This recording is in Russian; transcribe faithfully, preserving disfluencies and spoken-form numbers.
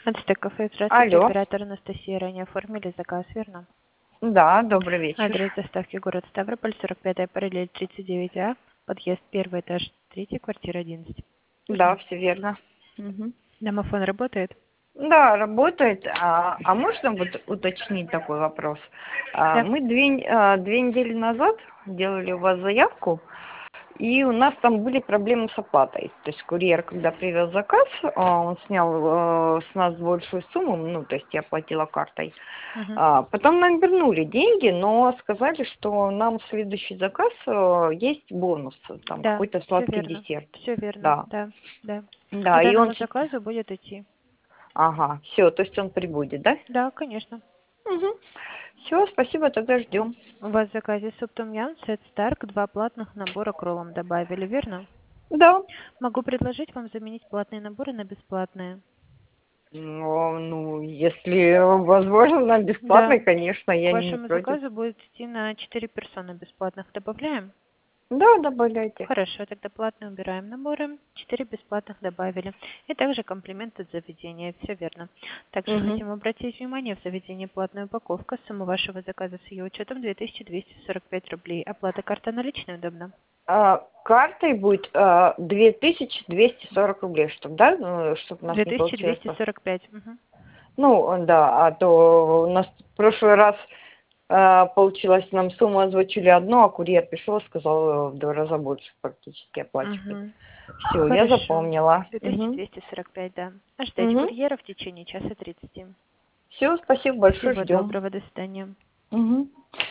Ацтек кафе, здравствуйте, Алло. оператор Анастасия, ранее оформили заказ, верно? Да, добрый вечер. Адрес доставки город Ставрополь, сорок пятая параллель, тридцать девять А, подъезд первый этаж, третий, квартира одиннадцать. Да, Верно? все верно. Мгм. Домофон работает? Да, работает. А, а можно вот уточнить такой вопрос? А, Да. мы две, н- а, две недели назад делали у вас заявку, и у нас там были проблемы с оплатой. То есть курьер, когда привез заказ, а, он снял э, с нас большую сумму, ну, то есть я платила картой. Мгм. А, потом нам вернули деньги, но сказали, что нам в следующий заказ э, есть бонус, там Да, какой-то все сладкий верно. десерт. Все верно, Да, да, да. По да, и он данному сейчас... заказу будет идти. Ага, все, то есть он прибудет, да? Да, конечно. Угу. Все, спасибо, тогда ждем. У вас в заказе суп том ям, сет Старк, два платных набора к роллам добавили, верно? Да. Могу предложить вам заменить платные наборы на бесплатные. Ну, ну, если возможно, на Да. бесплатный, конечно, К я не вашему против. заказу будет идти на четыре персоны бесплатных. Добавляем? Да, добавляйте. Хорошо, тогда платно убираем наборы. Четыре бесплатных добавили. И также комплимент от заведения. Все верно. Также Угу. хотим обратить внимание, в заведении платная упаковка. Сумма вашего заказа с ее учетом две тысячи двести сорок пять рублей. Оплата карта наличной удобно? А, картой будет а, две тысячи двести сорок рублей, чтобы, да, чтобы у нас не две тысячи получилось. двести сорок пять. Угу. Ну, да, а то у нас в прошлый раз а, получилось, нам сумму озвучили одну, а курьер пришел и сказал э, в два раза больше практически оплачивать. Угу. Все, я Хорошо. запомнила. две тысячи Угу. двести сорок пять, да. Ожидайте Угу. курьера в течение часа тридцати. Все, спасибо большое, Всего ждем. доброго, до свидания. Угу.